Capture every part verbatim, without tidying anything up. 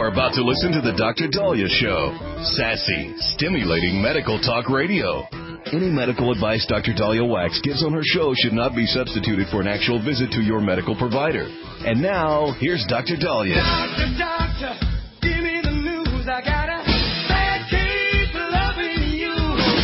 are about to listen to the Doctor Daliah Show. Sassy, stimulating medical talk radio. Any medical advice Doctor Daliah Wax gives on her show should not be substituted for an actual visit to your medical provider. And now, here's Doctor Daliah. Doctor, doctor, give me the news. I got a bad case of loving you.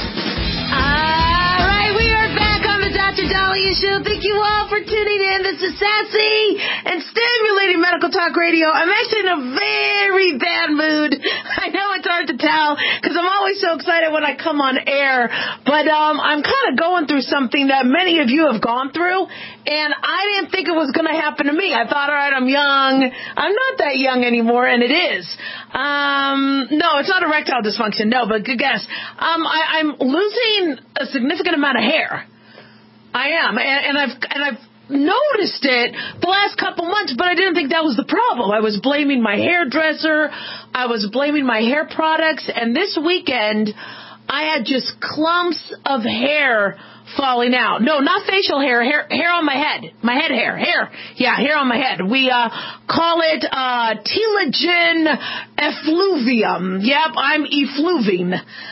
All right, we are back on the Doctor Daliah Show. Thank you all for tuning in. This is Sassy and Stimulating Medical Talk Radio. I'm actually in a very bad mood. I know it's hard to tell because I'm always so excited when I come on air. But um, I'm kind of going through something that many of you have gone through, and I didn't think it was going to happen to me. I thought, all right, I'm young. I'm not that young anymore, and it is. Um, no, it's not erectile dysfunction. No, but good guess. Um, I, I'm losing a significant amount of hair. I am, and, and I've and I've noticed it the last couple months, but I didn't think that was the problem. I was blaming my hairdresser. I was blaming my hair products, and this weekend I had just clumps of hair falling out. No, not facial hair, hair, hair on my head, my head hair, hair. Yeah, hair on my head. We uh, call it uh, telogen effluvium. Yep, I'm effluving.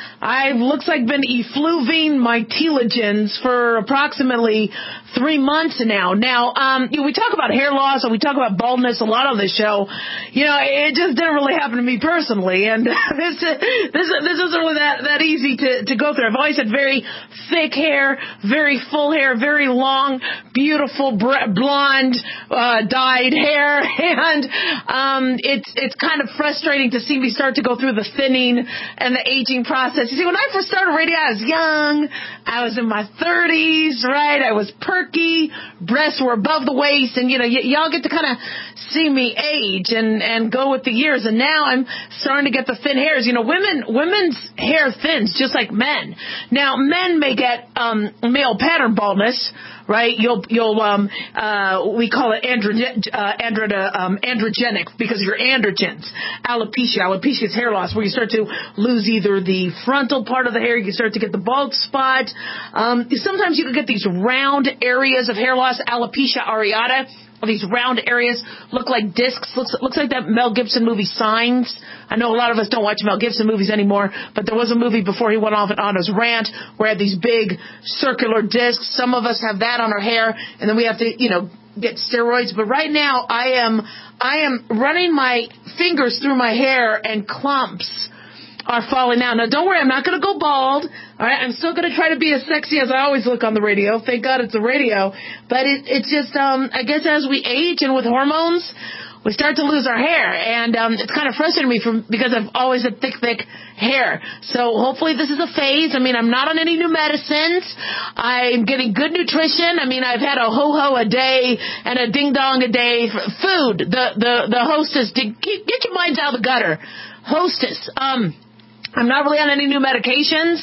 I looks like been effluving my telogens for approximately three months now. Now, um, you know, we talk about hair loss and we talk about baldness a lot on this show. You know, it just didn't really happen to me personally, and this this this isn't really that that easy to to go through. I've always had very thick hair, very full hair, very long, beautiful blonde uh, dyed hair, and um, it's it's kind of frustrating to see me start to go through the thinning and the aging process. You see, when I first started radio, I was young. I was in my thirties, right? I was perky. Breasts were above the waist. And, you know, y- y'all get to kind of see me age and, and go with the years. And now I'm starting to get the thin hairs. You know, women, women's hair thins just like men. Now, men may get um, male pattern baldness, right? You'll, you'll, um, uh, we call it androgen, uh, andro, um, androgenic because of your androgens. Alopecia. Alopecia is hair loss where you start to lose either the frontal part of the hair, you start to get the bald spot. Um, sometimes you can get these round areas of hair loss, alopecia areata. These round areas look like discs. Looks looks like that Mel Gibson movie Signs. I know a lot of us don't watch Mel Gibson movies anymore, but there was a movie before he went off on his rant where he had these big circular discs. Some of us have that on our hair, and then we have to, you know, get steroids. But right now, I am I am running my fingers through my hair, and clumps are falling out. Now, don't worry, I'm not going to go bald. All right, I'm still going to try to be as sexy as I always look on the radio. Thank God it's a radio. But it, it's just, um, I guess as we age and with hormones, we start to lose our hair. And um, it's kind of frustrating me from, because I've always had thick, thick hair. So hopefully this is a phase. I mean, I'm not on any new medicines. I'm getting good nutrition. I mean, I've had a ho-ho a day and a ding-dong a day. Food, the, the, the hostess, get your minds out of the gutter. Hostess, um... I'm not really on any new medications.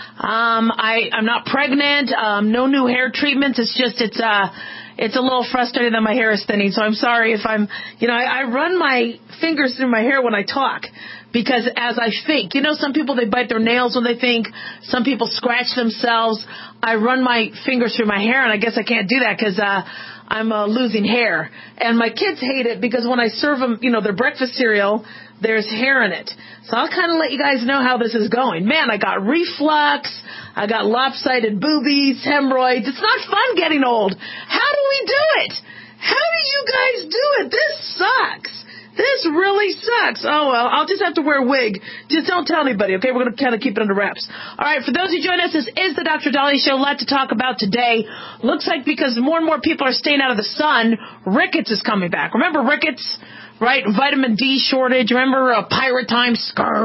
Um, I, I'm not pregnant. Um, no new hair treatments. It's just, it's, uh, it's a little frustrating that my hair is thinning. So I'm sorry if I'm, you know, I, I run my fingers through my hair when I talk because as I think, you know, some people, they bite their nails when they think. Some people scratch themselves. I run my fingers through my hair, and I guess I can't do that because, uh, I'm uh, losing hair. And my kids hate it because when I serve them, you know, their breakfast cereal, there's hair in it. So I'll kind of let you guys know how this is going. Man, I got reflux. I got lopsided boobies, hemorrhoids. It's not fun getting old. How do we do it? How do you guys do it? This sucks. This really sucks. Oh, well, I'll just have to wear a wig. Just don't tell anybody, okay? We're going to kind of keep it under wraps. All right, for those who join us, this is the Doctor Daliah Show. A lot to talk about today. Looks like because more and more people are staying out of the sun, rickets is coming back. Remember rickets? Right? Vitamin D shortage. Remember uh, pirate time?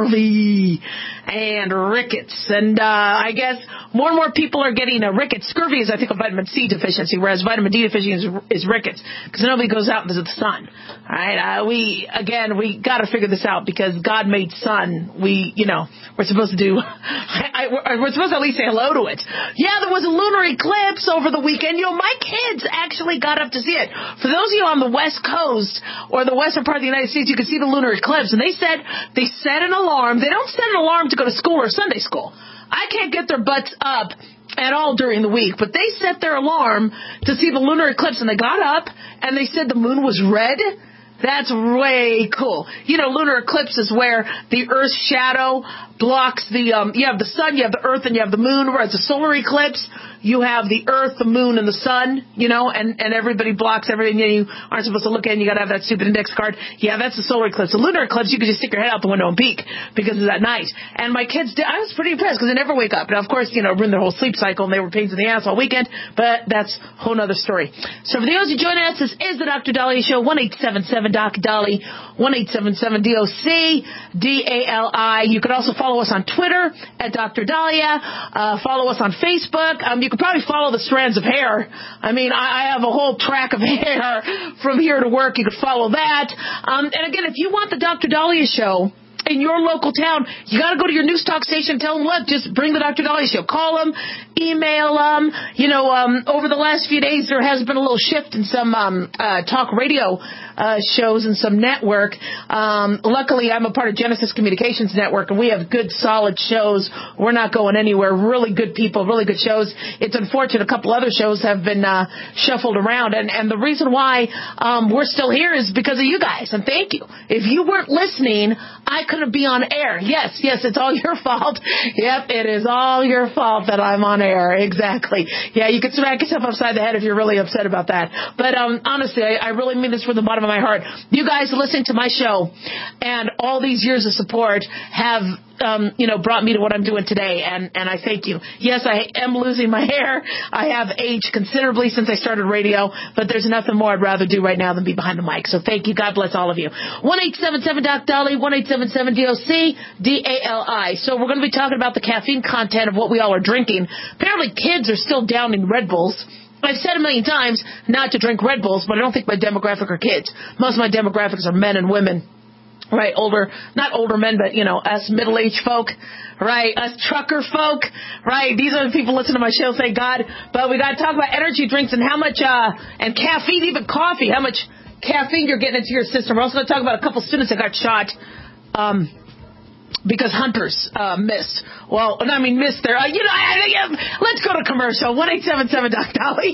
Scurvy and rickets. And uh, I guess more and more people are getting a rickets. Scurvy is, I think, a vitamin C deficiency, whereas vitamin D deficiency is, is rickets because nobody goes out and visits the sun. All right? Uh, we, again, we got to figure this out because God made sun. We, you know, we're supposed to do, I, I, we're supposed to at least say hello to it. Yeah, there was a lunar eclipse over the weekend. You know, my kids actually got up to see it. For those of you on the West Coast or the western part of the United States, you can see the lunar eclipse. And they said they set an alarm. They don't set an alarm to go to school or Sunday school. I can't get their butts up at all during the week, but they set their alarm to see the lunar eclipse, and they got up and they said the moon was red. That's way cool. You know, lunar eclipse is where the Earth's shadow blocks the, um, you have the sun, you have the Earth, and you have the moon, whereas a solar eclipse, you have the Earth, the moon, and the sun, you know, and, and everybody blocks everything. You aren't supposed to look at, and you got to have that stupid index card. Yeah, that's the solar eclipse. The lunar eclipse, you can just stick your head out the window and peek because it's at night. And my kids did, I was pretty impressed because they never wake up. Now, of course, you know, ruined their whole sleep cycle, and they were pains in the ass all weekend, but that's a whole nother story. So for those who join us, this is the Doctor Dali Show, one eight seven seven Doc Dali, one eight seven seven D O C D A L I. You can also follow us on Twitter at Doctor Dahlia. Uh, follow us on Facebook. Um, you can probably follow the strands of hair. I mean, I, I have a whole track of hair from here to work. You can follow that. Um, and again, if you want the Doctor Dahlia Show in your local town, you got to go to your news talk station and tell them, look, just bring the Doctor Dahlia Show. Call them, email them. You know, um, over the last few days, there has been a little shift in some um, uh, talk radio uh, shows and some network. Um, luckily, I'm a part of Genesis Communications Network, and we have good, solid shows. We're not going anywhere. Really good people, really good shows. It's unfortunate a couple other shows have been uh, shuffled around, and, and the reason why um, we're still here is because of you guys, and thank you. If you weren't listening, I couldn't be on air. Yes, yes, it's all your fault. Yep, it is all your fault that I'm on air. Exactly. Yeah, you can smack yourself upside the head if you're really upset about that. But um, honestly, I, I really mean this from the bottom of my heart. You guys listening to my show and all these years of support have Um, you know, brought me to what I'm doing today, and, and I thank you. Yes, I am losing my hair. I have aged considerably since I started radio, but there's nothing more I'd rather do right now than be behind the mic. So thank you. God bless all of you. one eight seven seven Doc Dali, one eight seven seven D O C D A L I. So we're going to be talking about the caffeine content of what we all are drinking. Apparently kids are still downing Red Bulls. I've said a million times not to drink Red Bulls, but I don't think my demographic are kids. Most of my demographics are men and women. Right, older, not older men, but, you know, us middle-aged folk, right, us trucker folk, right, these are the people listening to my show, thank God, but we got to talk about energy drinks and how much, uh, and caffeine, even coffee, how much caffeine you're getting into your system. We're also going to talk about a couple students that got shot, um, because hunters, uh, missed. Well, I mean, missed their, uh, you know, I, I, let's go to commercial, one eight seven seven Doc Dali.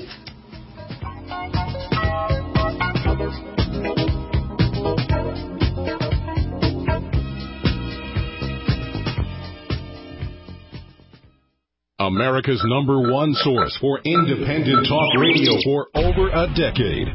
America's number one source for independent talk radio for over a decade.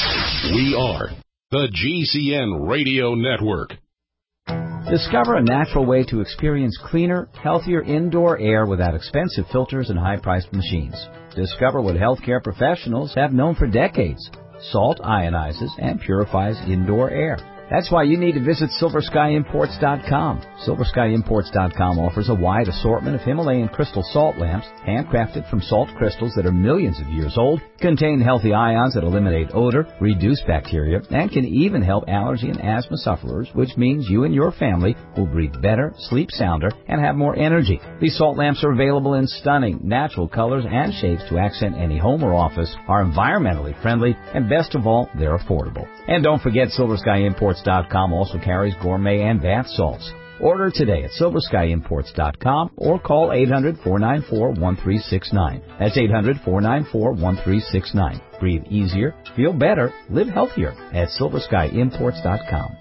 We are the G C N Radio Network. Discover a natural way to experience cleaner, healthier indoor air without expensive filters and high-priced machines. Discover what healthcare professionals have known for decades. Salt ionizes and purifies indoor air. That's why you need to visit Silver Sky Imports dot com. Silver Sky Imports dot com offers a wide assortment of Himalayan crystal salt lamps, handcrafted from salt crystals that are millions of years old, contain healthy ions that eliminate odor, reduce bacteria, and can even help allergy and asthma sufferers, which means you and your family will breathe better, sleep sounder, and have more energy. These salt lamps are available in stunning, natural colors and shapes to accent any home or office, are environmentally friendly, and best of all, they're affordable. And don't forget, Silver Sky Imports dot com also carries gourmet and bath salts. Order today at Silver Sky Imports dot com or call eight hundred, four nine four, one three six nine. That's eight hundred, four nine four, one three six nine. Breathe easier, feel better, live healthier at Silver Sky Imports dot com.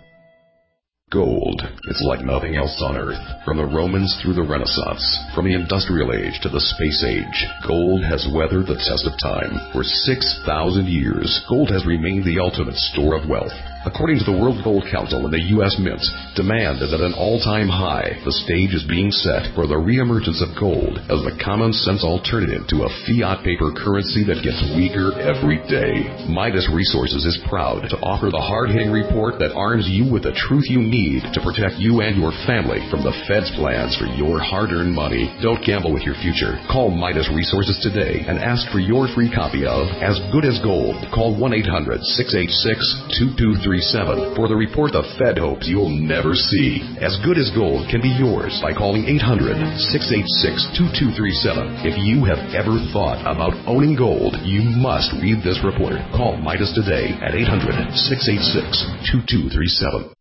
Gold. It's like nothing else on Earth. From the Romans through the Renaissance, from the Industrial Age to the Space Age, gold has weathered the test of time. For six thousand years, gold has remained the ultimate store of wealth. According to the World Gold Council and the U S Mint, demand is at an all-time high. The stage is being set for the reemergence of gold as the common-sense alternative to a fiat paper currency that gets weaker every day. Midas Resources is proud to offer the hard-hitting report that arms you with the truth you need to protect you and your family from the Fed's plans for your hard-earned money. Don't gamble with your future. Call Midas Resources today and ask for your free copy of As Good as Gold. Call one eight hundred, six eight six, two two three seven for the report the Fed hopes you'll never see. As Good as Gold can be yours by calling eight hundred, six eight six, two two three seven. If you have ever thought about owning gold, you must read this report. Call Midas today at eight hundred, six eight six, two two three seven.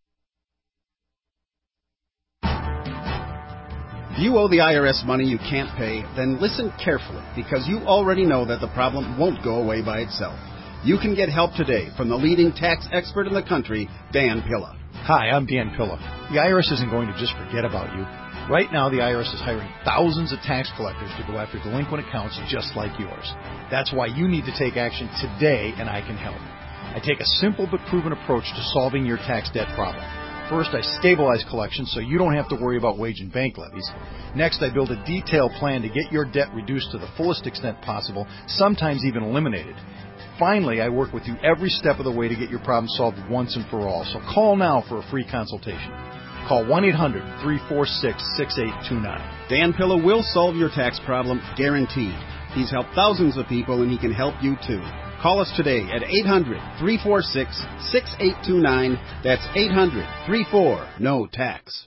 If you owe the I R S money you can't pay, then listen carefully, because you already know that the problem won't go away by itself. You can get help today from the leading tax expert in the country, Dan Pilla. Hi, I'm Dan Pilla. The I R S isn't going to just forget about you. Right now, the I R S is hiring thousands of tax collectors to go after delinquent accounts just like yours. That's why you need to take action today, and I can help. I take a simple but proven approach to solving your tax debt problem. First, I stabilize collections so you don't have to worry about wage and bank levies. Next, I build a detailed plan to get your debt reduced to the fullest extent possible, sometimes even eliminated. Finally, I work with you every step of the way to get your problem solved once and for all. So call now for a free consultation. Call one eight hundred, three four six, six eight two nine. Dan Pilla will solve your tax problem, guaranteed. He's helped thousands of people, and he can help you too. Call us today at eight hundred, three four six, six eight two nine. That's eight hundred, three four, N O tax.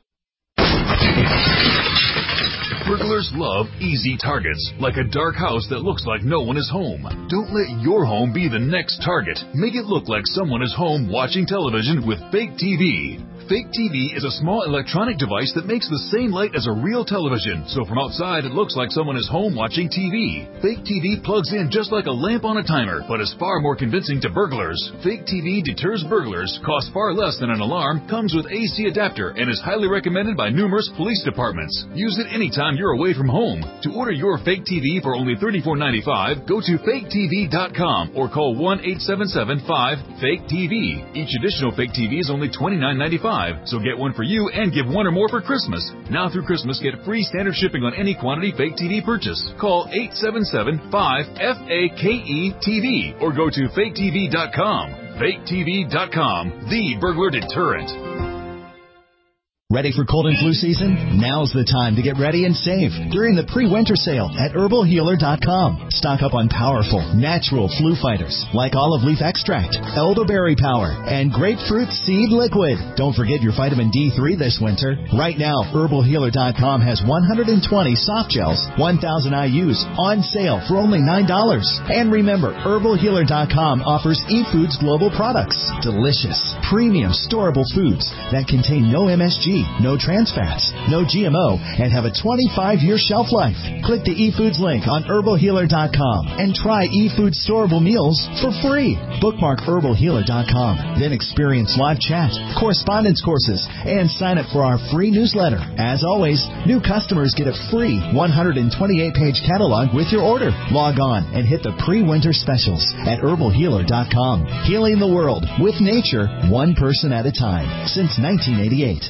Burglars love easy targets, like a dark house that looks like no one is home. Don't let your home be the next target. Make it look like someone is home watching television with Fake T V. Fake T V is a small electronic device that makes the same light as a real television, so from outside it looks like someone is home watching T V. Fake T V plugs in just like a lamp on a timer, but is far more convincing to burglars. Fake T V deters burglars, costs far less than an alarm, comes with A C adapter, and is highly recommended by numerous police departments. Use it anytime you're away from home. To order your Fake T V for only thirty-four ninety-five, go to fake T V dot com or call one eight seven seven, five, fake T V. Each additional Fake T V is only twenty-nine ninety-five. So get one for you and give one or more for Christmas. Now through Christmas, get free standard shipping on any quantity Fake T V purchase. Call eight seven seven, five, F A K E T V or go to fake T V dot com. fake T V dot com, the burglar deterrent. Ready for cold and flu season? Now's the time to get ready and save during the pre-winter sale at herbal healer dot com. Stock up on powerful, natural flu fighters like olive leaf extract, elderberry power, and grapefruit seed liquid. Don't forget your vitamin D three this winter. Right now, herbal healer dot com has one hundred twenty soft gels, one thousand I U's on sale for only nine dollars. And remember, herbal healer dot com offers eFoods Global products. Delicious, premium, storable foods that contain no M S G, no trans fats, no G M O, and have a twenty-five year shelf life. Click the eFoods link on herbal healer dot com and try eFoods storable meals for free. Bookmark herbal healer dot com. Then experience live chat, correspondence courses, and sign up for our free newsletter. As always, new customers get a free one hundred twenty-eight page catalog with your order. Log on and hit the pre-winter specials at herbal healer dot com. Healing the world with nature, one person at a time, since nineteen eighty-eight.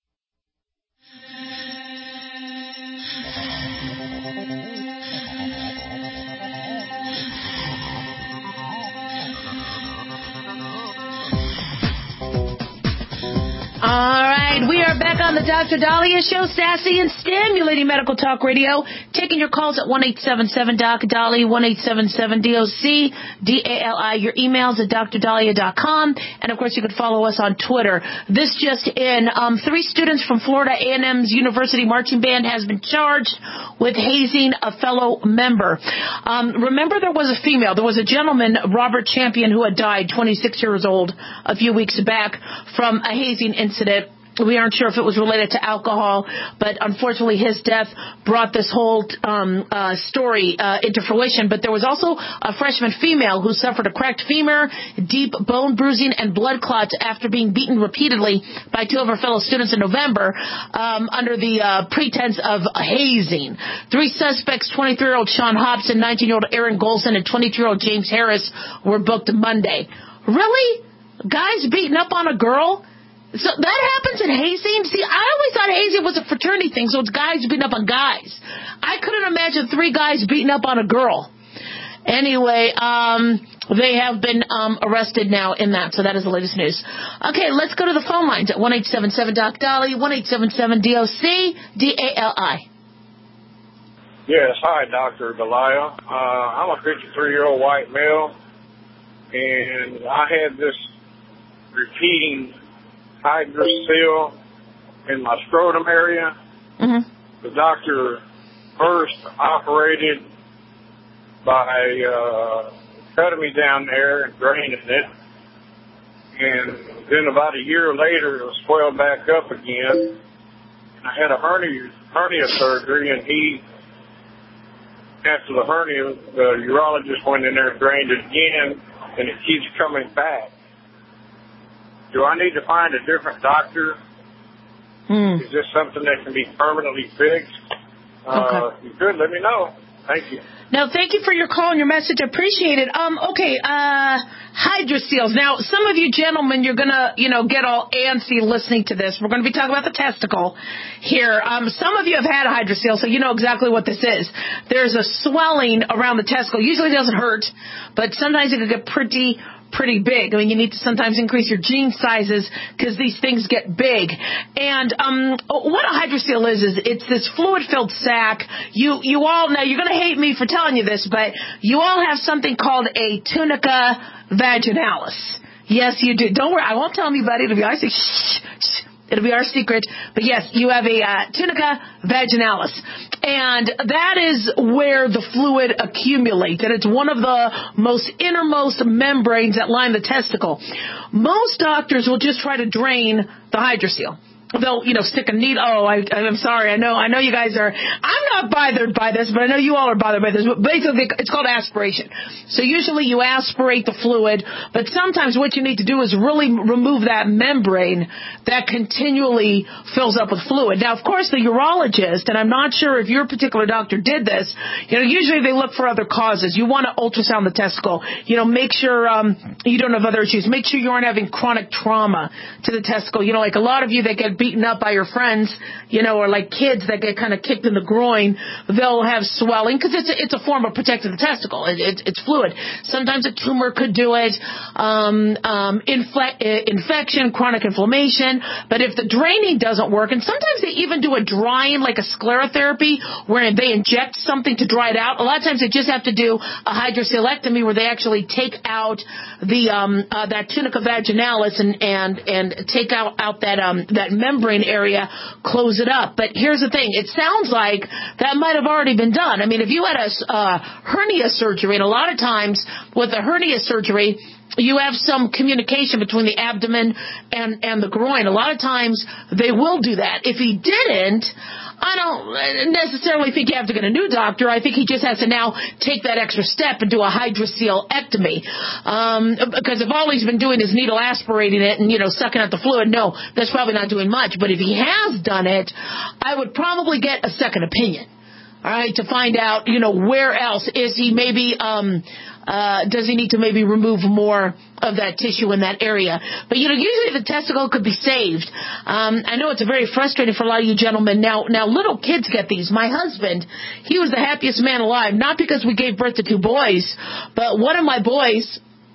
All right, we are back on the Doctor Dahlia Show, sassy and stimulating medical talk radio. Taking your calls at one eight seven seven, D O C, Dali, one eight seven seven, D O C, D A L I. Your emails at dr dahlia dot com. And, of course, you can follow us on Twitter. This just in, um, three students from Florida A and M's University Marching Band has been charged with hazing a fellow member. Um, remember, there was a female. There was a gentleman, Robert Champion, who had died, twenty-six years old, a few weeks back from a hazing incident. We aren't sure if it was related to alcohol, but unfortunately his death brought this whole um, uh, story uh, into fruition. But there was also a freshman female who suffered a cracked femur, deep bone bruising, and blood clots after being beaten repeatedly by two of her fellow students in November um, under the uh, pretense of hazing. Three suspects, twenty-three-year-old Sean Hobson, nineteen-year-old Aaron Golson, and twenty-two-year-old James Harris, were booked Monday. Really? Guys beating up on a girl? So that happens in hazing? See, I always thought hazing was a fraternity thing, so it's guys beating up on guys. I couldn't imagine three guys beating up on a girl. Anyway, um, they have been um, arrested now in that, so that is the latest news. Okay, let's go to the phone lines at one eight seven seven, D O C, Dali, one eight seven seven, D O C, D A L I. Yes, hi, Doctor Dahlia. Uh, I'm a fifty-three-year-old white male, and I had this repeating hydrocele in my scrotum area. Mm-hmm. The doctor first operated by uh, cutting me down there and draining it. And then about a year later, it was swelled back up again. And I had a hernia, hernia surgery, and he, after the hernia, the urologist went in there and drained it again. and it keeps coming back. Do I need to find a different doctor? Hmm. Is this something that can be permanently fixed? Uh, Okay. If you could, let me know. Thank you. Now, thank you for your call and your message. I appreciate it. Um, okay, uh, hydroseals. Now, some of you gentlemen, you're gonna, you know, get all antsy listening to this. We're gonna be talking about the testicle here. Um, some of you have had a hydroseel, so you know exactly what this is. There's a swelling around the testicle. Usually it doesn't hurt, but sometimes it can get pretty, pretty big. I mean, you need to sometimes increase your gene sizes because these things get big. And um, what a hydroseel is, is it's this fluid-filled sac. You you all, now you're going to hate me for telling you this, but you all have something called a tunica vaginalis. Yes, you do. Don't worry. I won't tell anybody. It'll be our secret. Shh, shh. It'll be our secret. But yes, you have a uh, tunica vaginalis. And that is where the fluid accumulates. And it's one of the most innermost membranes that line the testicle. Most doctors will just try to drain the hydroseel. They'll, you know, stick a needle. Oh, I, I'm sorry. I know, I know you guys are, I'm not bothered by this, but I know you all are bothered by this. But basically, it's called aspiration. So usually you aspirate the fluid, but sometimes what you need to do is really remove that membrane that continually fills up with fluid. Now, of course, the urologist, and I'm not sure if your particular doctor did this, you know, usually they look for other causes. You want to ultrasound the testicle. You know, make sure um, you don't have other issues. Make sure you aren't having chronic trauma to the testicle. You know, like a lot of you that get beaten up by your friends, you know, or like kids that get kind of kicked in the groin, they'll have swelling because it's a, it's a form of protecting the testicle. It, it, it's fluid. Sometimes a tumor could do it, um, um, infle- infection, chronic inflammation. But if the draining doesn't work, and sometimes they even do a drying, like a sclerotherapy, where they inject something to dry it out. A lot of times they just have to do a hydrosealectomy where they actually take out the um, uh, that tunica vaginalis and and and take out out that um, that membrane membrane area, close it up. But here's the thing. It sounds like that might have already been done. I mean, if you had a uh, hernia surgery, and a lot of times with a hernia surgery, you have some communication between the abdomen and, and the groin. A lot of times they will do that. If he didn't, I don't necessarily think you have to get a new doctor. I think he just has to now take that extra step and do a hydrosealectomy. Um, because if all he's been doing is needle aspirating it and, you know, sucking out the fluid, no, that's probably not doing much. But if he has done it, I would probably get a second opinion. All right, to find out, you know, where else is he maybe, um, uh, does he need to maybe remove more of that tissue in that area? But, you know, usually the testicle could be saved. Um, I know it's very frustrating for a lot of you gentlemen. Now, now little kids get these. My husband, he was the happiest man alive, not because we gave birth to two boys, but one of my boys,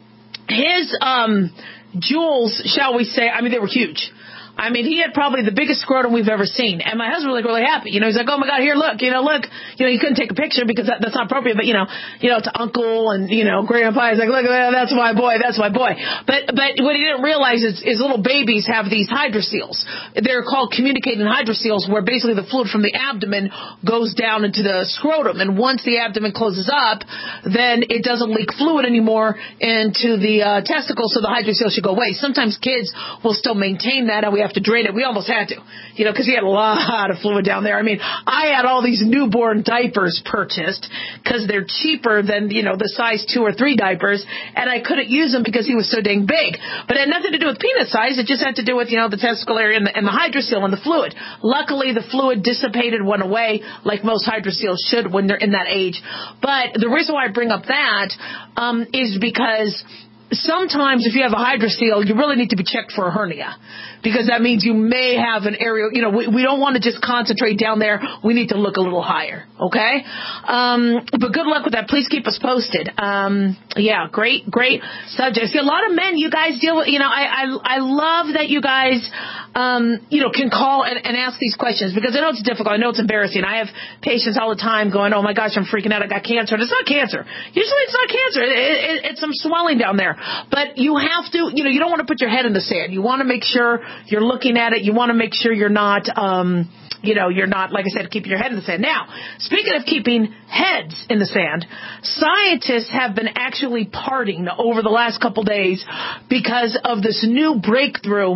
his, um, jewels, shall we say, I mean, they were huge. I mean, he had probably the biggest scrotum we've ever seen. And my husband was like really happy. You know, he's like, oh my God, here, look, you know, look. You know, he couldn't take a picture because that, that's not appropriate. But, you know, you know, to uncle and, you know, grandpa, he's like, look, that's my boy, that's my boy. But, but what he didn't realize is, is little babies have these hydroseals. They're called communicating hydroseals, where basically the fluid from the abdomen goes down into the scrotum. And once the abdomen closes up, then it doesn't leak fluid anymore into the uh, testicles, so the hydroseel should go away. Sometimes kids will still maintain that, and we have to drain it. We almost had to, you know, because he had a lot of fluid down there. I mean, I had all these newborn diapers purchased because they're cheaper than, you know, the size two or three diapers, and I couldn't use them because he was so dang big. But it had nothing to do with penis size. It just had to do with, you know, the testicle area and the, and the hydroseel and the fluid. Luckily, the fluid dissipated, went away, like most hydroseals should when they're in that age. But the reason why I bring up that um, is because sometimes if you have a hydroseel, you really need to be checked for a hernia, because that means you may have an area, you know, we, we don't want to just concentrate down there. We need to look a little higher, okay? Um, but good luck with that. Please keep us posted. Um, yeah, great, great subject. See, a lot of men, you guys deal with, you know, I, I, I love that you guys, um, you know, can call and, and ask these questions, because I know it's difficult. I know it's embarrassing. I have patients all the time going, oh my gosh, I'm freaking out. I got cancer. And it's not cancer. Usually it's not cancer. It, it, it's some swelling down there. But you have to, you know, you don't want to put your head in the sand. You want to make sure you're looking at it. You want to make sure you're not, um, you know, you're not, like I said, keeping your head in the sand. Now, speaking of keeping heads in the sand, scientists have been actually partying over the last couple days because of this new breakthrough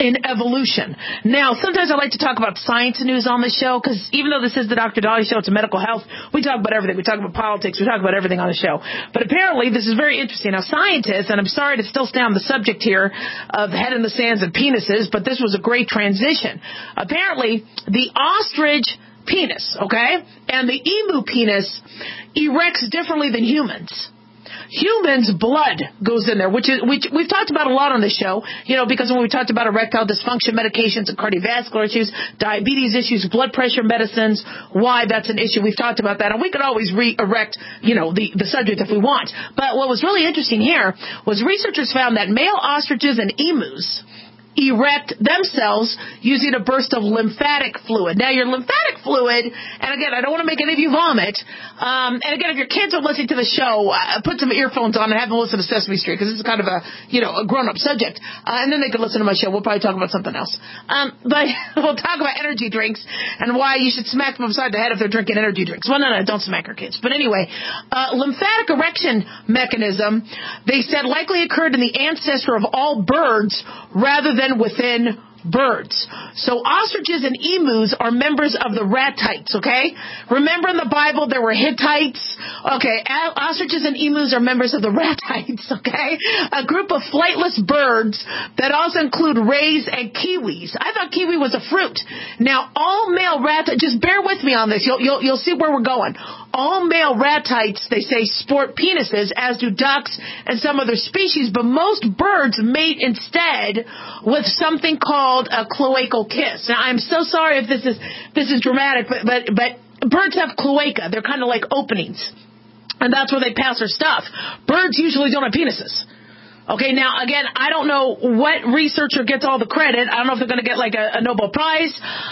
in evolution. Now, sometimes I like to talk about science news on the show because even though this is the Doctor Dahlia Show, it's a medical health, we talk about everything. We talk about politics. We talk about everything on the show. But apparently, this is very interesting. Now, scientists, and I'm sorry to still stay on the subject here of head in the sands and penises, but this was a great transition. Apparently, the ostrich penis, okay, and the emu penis erects differently than humans. Humans' blood goes in there, which is which we've talked about a lot on this show, you know, because when we talked about erectile dysfunction medications and cardiovascular issues, diabetes issues, blood pressure medicines, why that's an issue, we've talked about that, and we could always re-erect, you know, the, the subject if we want. But what was really interesting here was researchers found that male ostriches and emus erect themselves using a burst of lymphatic fluid. Now, your lymphatic fluid, and again, I don't want to make any of you vomit, um, and again, if your kids are listening to the show, uh, put some earphones on and have them listen to Sesame Street, because this is kind of a, you know, a grown-up subject, uh, and then they can listen to my show. We'll probably talk about something else. Um, but we'll talk about energy drinks and why you should smack them upside the head if they're drinking energy drinks. Well, no, no, don't smack your kids. But anyway, uh, lymphatic erection mechanism, they said likely occurred in the ancestor of all birds rather than within birds. So ostriches and emus are members of the ratites, okay? Remember in the Bible there were Hittites? Okay, ostriches and emus are members of the ratites, okay? A group of flightless birds that also include rays and kiwis. I thought kiwi was a fruit. Now, all male ratites, just bear with me on this, you'll, you'll, you'll see where we're going. All male ratites, they say, sport penises, as do ducks and some other species, but most birds mate instead with something called a cloacal kiss. Now, I'm so sorry if this is this is dramatic, but but, but birds have cloaca. They're kind of like openings, and that's where they pass their stuff. Birds usually don't have penises. Okay, now, again, I don't know what researcher gets all the credit. I don't know if they're going to get, like, a, a Nobel Prize.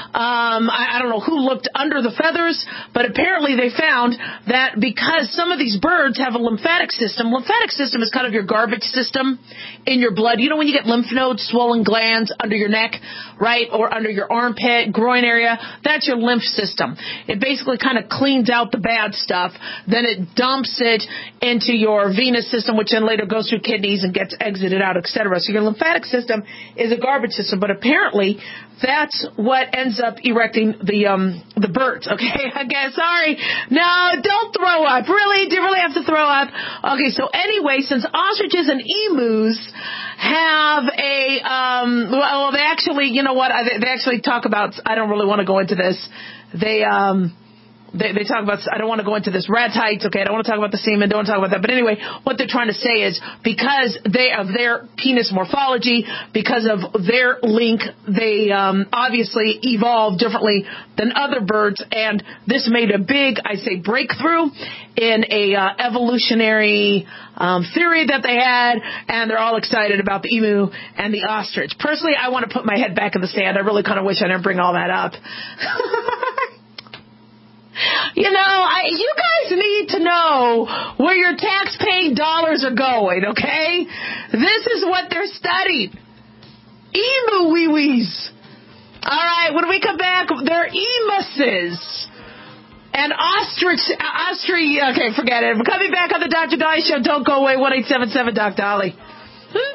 Um, I, I don't know who looked under the feathers, but apparently they found that because some of these birds have a lymphatic system, lymphatic system is kind of your garbage system in your blood. You know when you get lymph nodes, swollen glands under your neck, right, or under your armpit, groin area? That's your lymph system. It basically kind of cleans out the bad stuff. Then it dumps it into your venous system, which then later goes through kidneys and gets exited out, et cetera. So your lymphatic system is a garbage system, but apparently that's what ends up erecting the um the birds. Okay, again, sorry. No, don't throw up. Really? Do you really have to throw up? Okay, so anyway, since ostriches and emus have a um well, they actually, you know what? They actually talk about. I don't really want to go into this. They um. They, they talk about, I don't want to go into this, ratites, okay, I don't want to talk about the semen, don't want to talk about that, but anyway, what they're trying to say is, because they of their penis morphology, because of their link, they um, obviously evolved differently than other birds, and this made a big, I say, breakthrough in a uh, evolutionary um, theory that they had, and they're all excited about the emu and the ostrich. Personally, I want to put my head back in the sand. I really kind of wish I didn't bring all that up. You know, I, you guys need to know where your tax-paying dollars are going, okay? This is what they're studying. Emu wee-wees. All right, when we come back, they're emuses. And ostrich, ostrich, okay, forget it. We're coming back on the Doctor Dolly Show. Don't go away, one eight seven seven Doc Dolly. Hmm?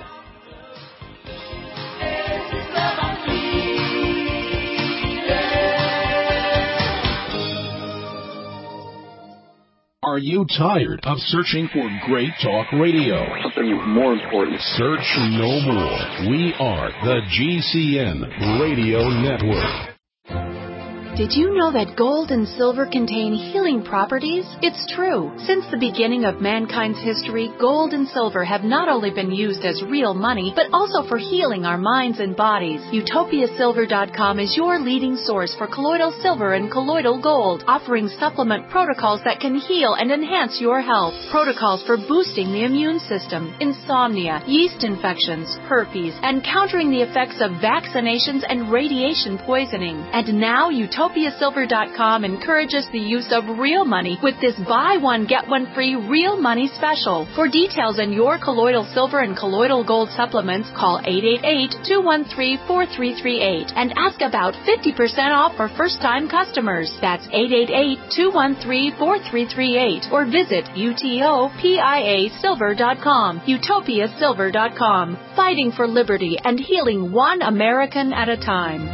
Are you tired of searching for great talk radio? Something more important. Search no more. We are the G C N Radio Network. Did you know that gold and silver contain healing properties? It's true. Since the beginning of mankind's history, gold and silver have not only been used as real money, but also for healing our minds and bodies. Utopia Silver dot com is your leading source for colloidal silver and colloidal gold, offering supplement protocols that can heal and enhance your health. Protocols for boosting the immune system, insomnia, yeast infections, herpes, and countering the effects of vaccinations and radiation poisoning. And now Utopia Utopia Silver dot com encourages the use of real money with this buy one, get one free real money special. For details on your colloidal silver and colloidal gold supplements, call eight eight eight, two one three, four three three eight and ask about fifty percent off for first-time customers. That's eight eight eight, two one three, four three three eight or visit Utopia Silver dot com. Utopia Silver dot com. Fighting for liberty and healing one American at a time.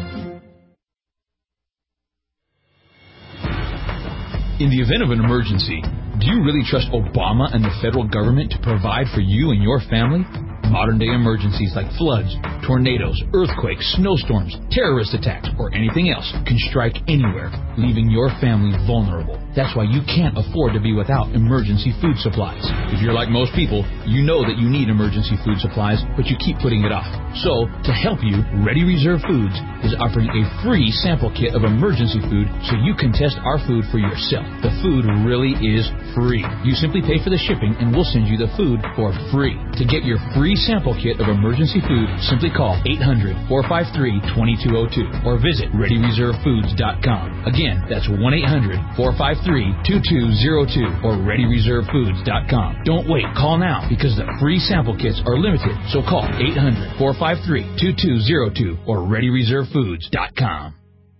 In the event of an emergency, do you really trust Obama and the federal government to provide for you and your family? Modern-day emergencies like floods, tornadoes, earthquakes, snowstorms, terrorist attacks, or anything else can strike anywhere, leaving your family vulnerable. That's why you can't afford to be without emergency food supplies. If you're like most people, you know that you need emergency food supplies, but you keep putting it off. So, to help you, Ready Reserve Foods is offering a free sample kit of emergency food so you can test our food for yourself. The food really is free. You simply pay for the shipping and we'll send you the food for free. To get your free sample kit of emergency food, simply call eight hundred, four five three, two two zero two or visit Ready Reserve Foods dot com. Again, that's one eight hundred, four five three, two two zero two or Ready Reserve Foods dot com. Don't wait, call now because the free sample kits are limited. So call eight hundred, four five three, two two zero two or Ready Reserve Foods dot com.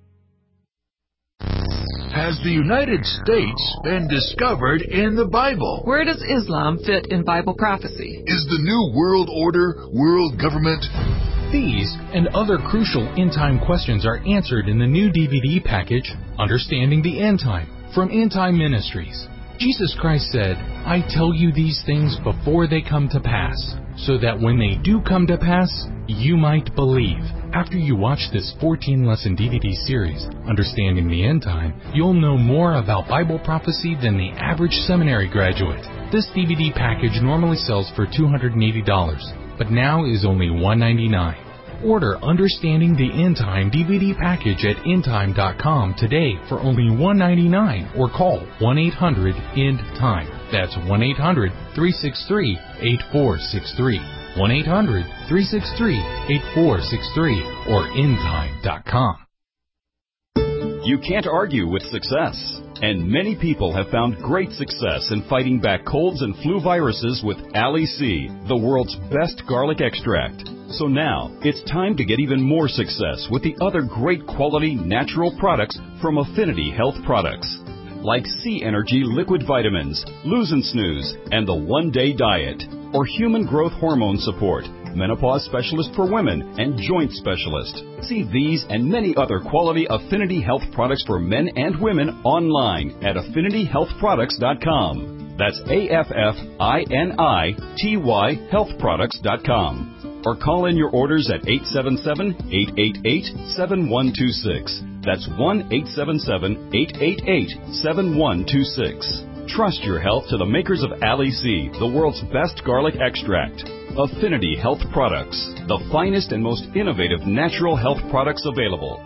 Has the United States been discovered in the Bible? Where does Islam fit in Bible prophecy? Is the New World Order world government? These and other crucial end-time questions are answered in the new D V D package, Understanding the End Time, from End Time Ministries. Jesus Christ said, I tell you these things before they come to pass, so that when they do come to pass, you might believe. After you watch this fourteen-lesson D V D series, Understanding the End Time, you'll know more about Bible prophecy than the average seminary graduate. This D V D package normally sells for two hundred eighty dollars, but now is only one hundred ninety-nine dollars. Order Understanding the End Time D V D package at end time dot com today for only one hundred ninety-nine dollars or call one eight hundred, E N D, TIME. That's one eight hundred, three six three, eight four six three. one eight hundred, three six three, eight four six three or end time dot com. You can't argue with success. And many people have found great success in fighting back colds and flu viruses with Ali C, the world's best garlic extract. So now, it's time to get even more success with the other great quality natural products from Affinity Health Products, like C Energy Liquid Vitamins, Lose and Snooze, and the One Day Diet, or Human Growth Hormone Support, Menopause Specialist for Women, and Joint Specialist. See these and many other quality Affinity Health products for men and women online at affinity health products dot com. That's A F F I N I T Y health products dot com. Or call in your orders at eight seven seven, eight eight eight, seven one two six. That's one eight seven seven, eight eight eight, seven one two six. Trust your health to the makers of Ali C, the world's best garlic extract. Affinity Health Products, the finest and most innovative natural health products available.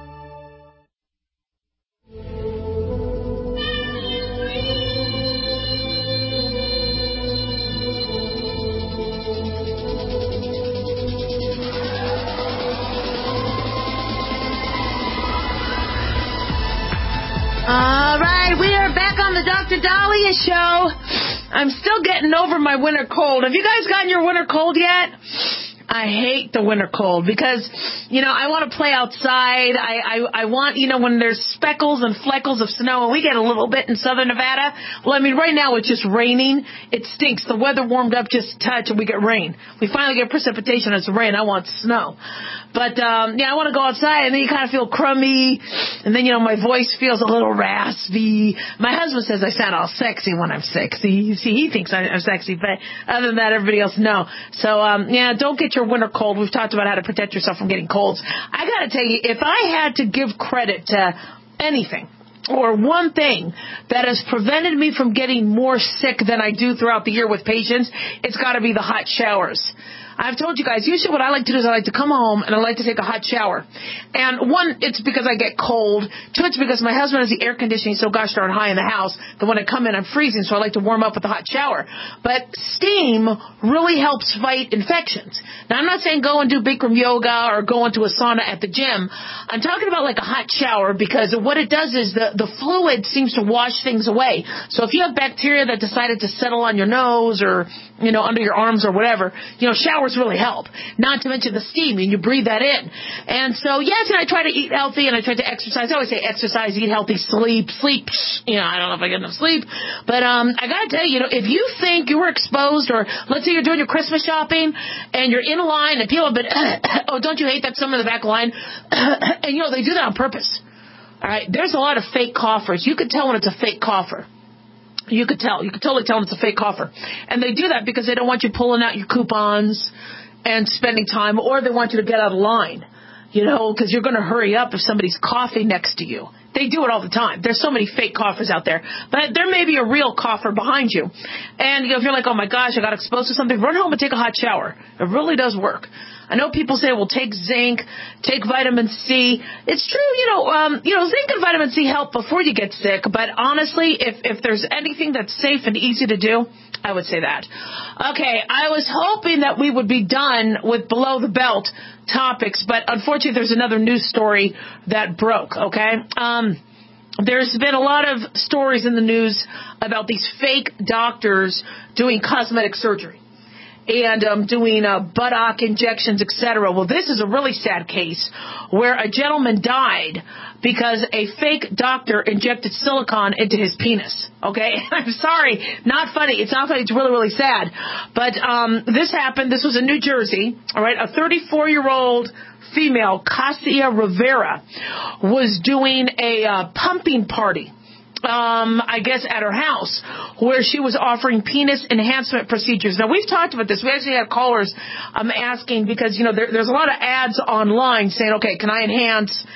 All right, we are back on the Doctor Dahlia Show. I'm still getting over my winter cold. Have you guys gotten your winter cold yet? I hate the winter cold because, you know, I want to play outside. I, I, I want, you know, when there's speckles and fleckles of snow, and we get a little bit in southern Nevada. Well, I mean, right now it's just raining. It stinks. The weather warmed up just a touch and we get rain. We finally get precipitation. It's rain. I want snow. But, um, yeah, I want to go outside, and then you kind of feel crummy, and then, you know, my voice feels a little raspy. My husband says I sound all sexy when I'm sexy. See, he thinks I'm sexy, but other than that, everybody else, no. So, um, yeah, don't get your winter cold. We've talked about how to protect yourself from getting colds. I got to tell you, if I had to give credit to anything, or one thing that has prevented me from getting more sick than I do throughout the year with patients, it's got to be the hot showers. I've told you guys, usually what I like to do is I like to come home and I like to take a hot shower. And one, it's because I get cold. Two, it's because my husband has the air conditioning so gosh darn high in the house that when I come in, I'm freezing, so I like to warm up with a hot shower. But steam really helps fight infections. Now, I'm not saying go and do Bikram yoga or go into a sauna at the gym. I'm talking about like a hot shower because what it does is the, the fluid seems to wash things away. So if you have bacteria that decided to settle on your nose or, you know, under your arms or whatever, you know, showers really help. Not to mention the steam, and you breathe that in. And so, yes, and I try to eat healthy, and I try to exercise. I always say exercise, eat healthy, sleep, sleep. You know, I don't know if I get enough sleep. But um, I got to tell you, you know, if you think you were exposed, or let's say you're doing your Christmas shopping, and you're in a line, and people have been, oh, don't you hate that someone in the back line? And, you know, they do that on purpose. All right, there's a lot of fake coughers. You could tell when it's a fake cougher. You could tell. You could totally tell when it's a fake cougher. And they do that because they don't want you pulling out your coupons and spending time, or they want you to get out of line, you know, because you're going to hurry up if somebody's coughing next to you. They do it all the time. There's so many fake coughers out there. But there may be a real cougher behind you. And you know, if you're like, oh, my gosh, I got exposed to something, run home and take a hot shower. It really does work. I know people say, well, take zinc, take vitamin C. It's true, you know, um, you know, zinc and vitamin C help before you get sick. But honestly, if, if there's anything that's safe and easy to do, I would say that. Okay, I was hoping that we would be done with below the belt topics, but unfortunately there's another news story that broke, okay? Um, there's been a lot of stories in the news about these fake doctors doing cosmetic surgery and um, doing uh, buttock injections, et cetera. Well, this is a really sad case where a gentleman died because a fake doctor injected silicone into his penis. Okay? I'm sorry. Not funny. It's not funny. It's really, really sad. But um, this happened. This was in New Jersey. All right? A thirty-four-year-old female, Cassia Rivera, was doing a uh, pumping party. Um, I guess at her house, where she was offering penis enhancement procedures. Now, we've talked about this. We actually had callers um, asking because, you know, there, there's a lot of ads online saying, okay, can I enhance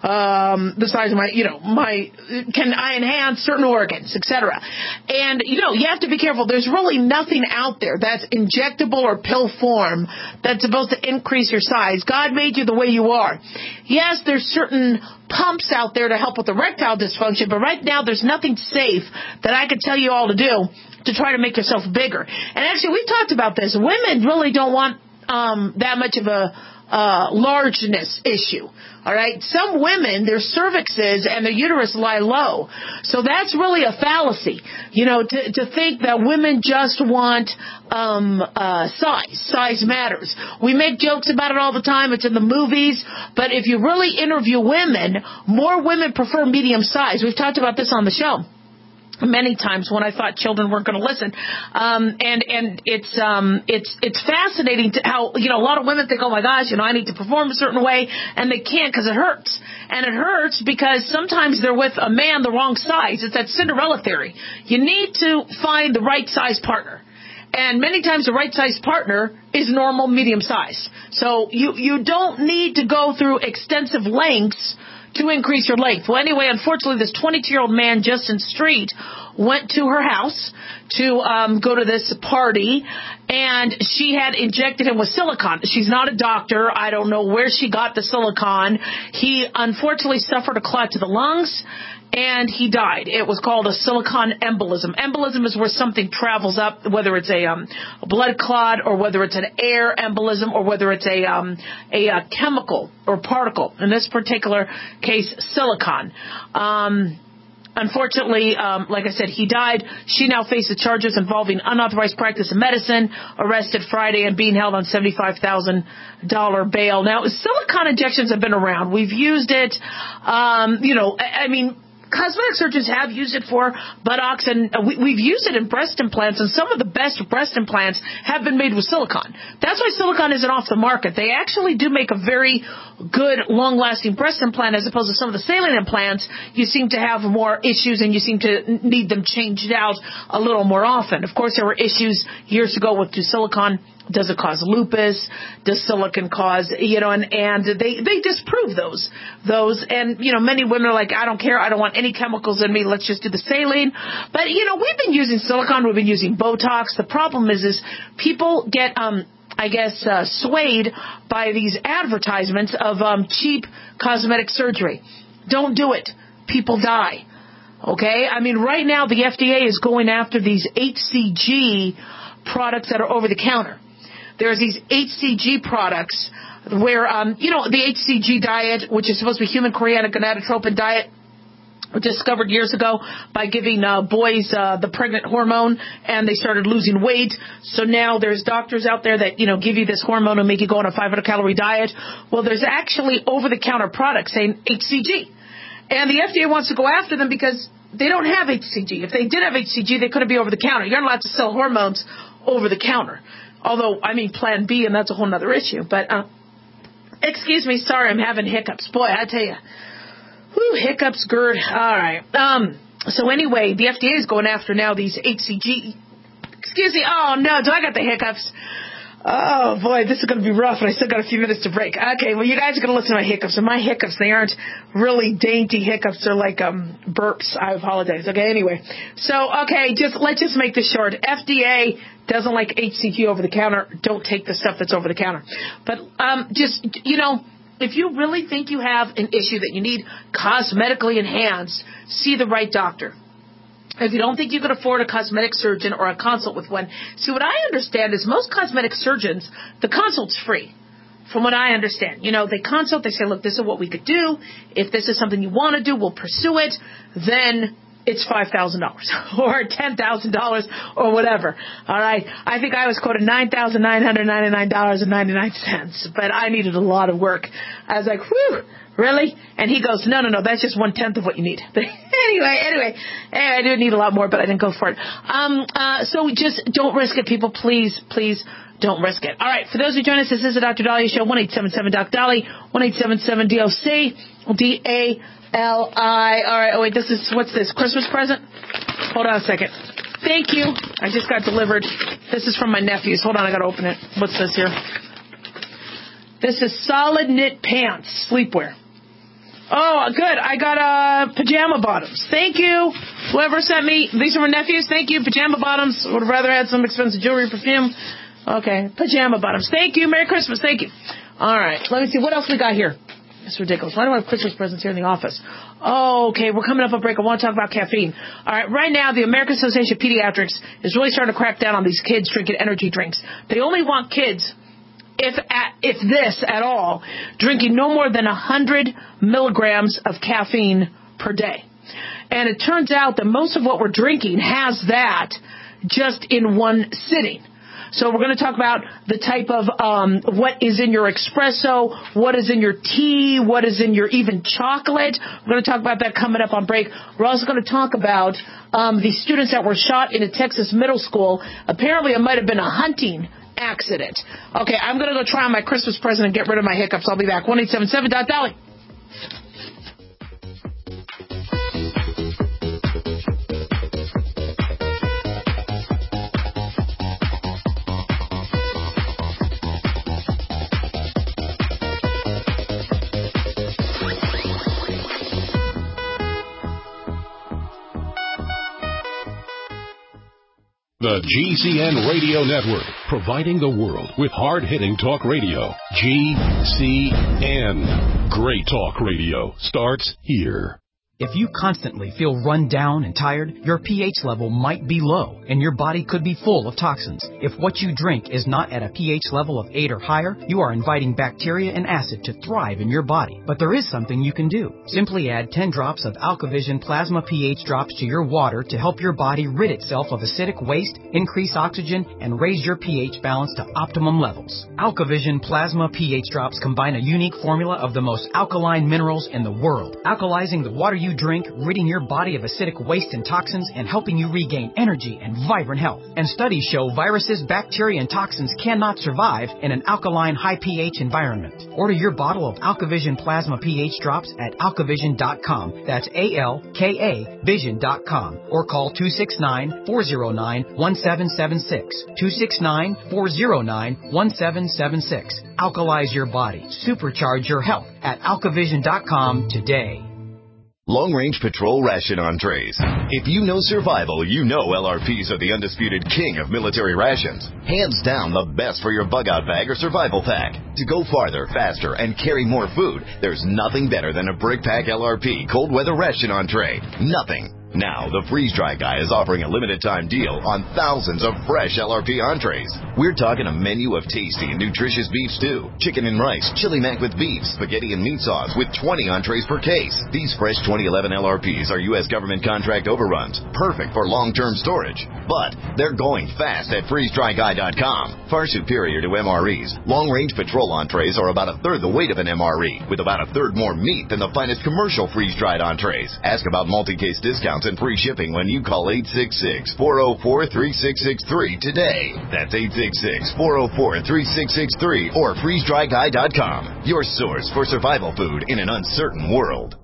um, the size of my, you know, my, can I enhance certain organs, et cetera. And, you know, you have to be careful. There's really nothing out there that's injectable or pill form that's supposed to increase your size. God made you the way you are. Yes, there's certain pumps out there to help with erectile dysfunction, but right now there's nothing safe that I could tell you all to do to try to make yourself bigger. And actually, we've talked about this. Women really don't want um, that much of a uh, largeness issue. All right. Some women, their cervixes and their uterus lie low. So that's really a fallacy, you know, to, to think that women just want um, uh, size. Size matters. We make jokes about it all the time. It's in the movies. But if you really interview women, more women prefer medium size. We've talked about this on the show many times when I thought children weren't going to listen. Um, and, and it's, um, it's, it's fascinating to how, you know, a lot of women think, oh my gosh, you know, I need to perform a certain way, and they can't because it hurts. And it hurts because sometimes they're with a man the wrong size. It's that Cinderella theory. You need to find the right size partner. And many times the right size partner is normal, medium size. So you, you don't need to go through extensive lengths to increase your length. Well, anyway, unfortunately, this twenty-two-year-old man, Justin Street, went to her house to um, go to this party, and she had injected him with silicone. She's not a doctor. I don't know where she got the silicone. He unfortunately suffered a clot to the lungs, and he died. It was called a silicone embolism. Embolism is where something travels up, whether it's a, um, a blood clot or whether it's an air embolism or whether it's a, um, a, a chemical or particle. In this particular case, silicone. Um, Unfortunately, um, like I said, he died. She now faces charges involving unauthorized practice of medicine, arrested Friday, and being held on seventy-five thousand dollars bail. Now, silicone injections have been around. We've used it. Um, you know, I, I mean, cosmetic surgeons have used it for buttocks, and we, we've used it in breast implants, and some of the best breast implants have been made with silicone. That's why silicone isn't off the market. They actually do make a very good, long-lasting breast implant as opposed to some of the saline implants. You seem to have more issues, and you seem to need them changed out a little more often. Of course, there were issues years ago with do silicone. Does it cause lupus? Does silicone cause, you know, and, and they, they disprove those, those. And, you know, many women are like, I don't care. I don't want any chemicals in me. Let's just do the saline. But, you know, we've been using silicone. We've been using Botox. The problem is, is people get, um, I guess, uh, swayed by these advertisements of um, cheap cosmetic surgery. Don't do it. People die. Okay? I mean, right now the F D A is going after these H C G products that are over the counter. There's these H C G products where, um, you know, the H C G diet, which is supposed to be human chorionic gonadotropin diet, discovered years ago by giving uh, boys uh, the pregnant hormone, and they started losing weight. So now there's doctors out there that, you know, give you this hormone and make you go on a five hundred calorie diet. Well, there's actually over-the-counter products saying H C G. And the F D A wants to go after them because they don't have H C G. If they did have H C G, they couldn't be over the counter. You're not allowed to sell hormones over the counter. Although, I mean, Plan B, and that's a whole other issue. But, uh, excuse me, sorry, I'm having hiccups. Boy, I tell you. Whew, hiccups, GERD. All right. Um, so anyway, the F D A is going after now these H C G. Excuse me. Oh, no, do I got the hiccups? Oh, boy, this is going to be rough, and I still got a few minutes to break. Okay, well, you guys are going to listen to my hiccups. And my hiccups, they aren't really dainty hiccups. They're like um burps. I apologize. Okay, anyway. So, okay, just let's just make this short. F D A doesn't like H C G over the counter. Don't take the stuff that's over the counter. But um just, you know, if you really think you have an issue that you need cosmetically enhanced, see the right doctor. If you don't think you can afford a cosmetic surgeon or a consult with one, see, what I understand is most cosmetic surgeons, the consult's free, from what I understand. You know, they consult, they say, look, this is what we could do. If this is something you want to do, we'll pursue it. Then it's five thousand dollars or ten thousand dollars or whatever. All right. I think I was quoted nine thousand nine hundred ninety-nine dollars and ninety-nine cents, but I needed a lot of work. I was like, whew, really? And he goes, no, no, no, that's just one-tenth of what you need. anyway, anyway, anyway, I do need a lot more, but I didn't go for it. Um, uh, so just don't risk it, people. Please, please don't risk it. All right. For those who join us, this is the Doctor Dahlia Show, one eight seven seven Doc Dolly, one eight seven seven D O C, D A L I. All right. Oh, wait, this is, what's this? Christmas present? Hold on a second. Thank you. I just got delivered. This is from my nephews. Hold on. I got to open it. What's this here? This is solid knit pants, sleepwear. Oh, good. I got uh, pajama bottoms. Thank you. Whoever sent me, these are my nephews. Thank you. Pajama bottoms. Would have rather had some expensive jewelry, perfume. Okay. Pajama bottoms. Thank you. Merry Christmas. Thank you. All right. Let me see. What else we got here? It's ridiculous. Why do I have Christmas presents here in the office? Oh, okay. We're coming up a break. I want to talk about caffeine. All right. Right now, the American Association of Pediatrics is really starting to crack down on these kids drinking energy drinks. They only want kids, if at, if this at all, drinking no more than one hundred milligrams of caffeine per day. And it turns out that most of what we're drinking has that just in one sitting. So we're going to talk about the type of um, what is in your espresso, what is in your tea, what is in your even chocolate. We're going to talk about that coming up on break. We're also going to talk about um, the students that were shot in a Texas middle school. Apparently it might have been a hunting accident. Okay, I'm going to go try on my Christmas present and get rid of my hiccups. I'll be back. one eight seven seven Doc Dolly. The G C N Radio Network, providing the world with hard-hitting talk radio. G C N. Great talk radio starts here. If you constantly feel run down and tired, your pH level might be low, and your body could be full of toxins. If what you drink is not at a pH level of eight or higher, you are inviting bacteria and acid to thrive in your body. But there is something you can do. Simply add ten drops of AlkaVision Plasma pH drops to your water to help your body rid itself of acidic waste, increase oxygen, and raise your pH balance to optimum levels. AlkaVision Plasma pH drops combine a unique formula of the most alkaline minerals in the world, alkalizing the water you drink, ridding your body of acidic waste and toxins, and helping you regain energy and vibrant health. And studies show viruses, bacteria, and toxins cannot survive in an alkaline, high pH environment. Order your bottle of AlkaVision Plasma pH drops at alkavision dot com. That's A L K A vision dot com. Or call two six nine, four zero nine, one seven seven six. two six nine, four zero nine, one seven seven six. Alkalize your body. Supercharge your health at alkavision dot com today. Long Range Patrol Ration Entrees. If you know survival, you know L R Ps are the undisputed king of military rations. Hands down the best for your bug-out bag or survival pack. To go farther, faster, and carry more food, there's nothing better than a Brick Pack L R P cold weather ration entree. Nothing. Now, the Freeze Dry Guy is offering a limited-time deal on thousands of fresh L R P entrees. We're talking a menu of tasty and nutritious beef stew, chicken and rice, chili mac with beef, spaghetti and meat sauce with twenty entrees per case. These fresh twenty eleven L R Ps are U S government contract overruns, perfect for long-term storage. But they're going fast at freeze dry guy dot com. Far superior to M R Es, long-range patrol entrees are about a third the weight of an M R E, with about a third more meat than the finest commercial freeze-dried entrees. Ask about multi-case discounts and free shipping when you call eight six six, four oh four, three six six three today. That's eight six six, four oh four, three six six three or freeze dry guy dot com. Your source for survival food in an uncertain world.